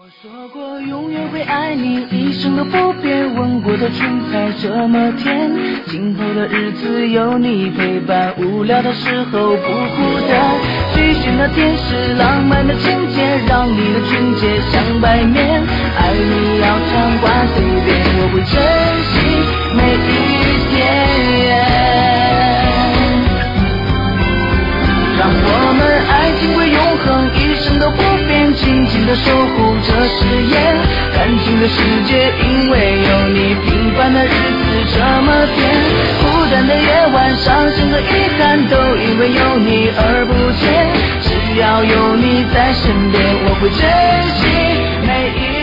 说过永远会爱你，一生都不变，吻过的唇才这么甜。今后的日子有你陪伴，无聊的时候不孤单。许仙的天使，浪漫的情节，让你的情节像白面。爱你要常挂嘴边，我会珍惜每一天。让我们爱情会永恒，一生都不变，紧紧地守护这誓言。感情的世界因为有你，平凡的日子这么甜。孤单的夜晚，伤心和遗憾，都因为有你而不见。只要有你在身边，我会珍惜每一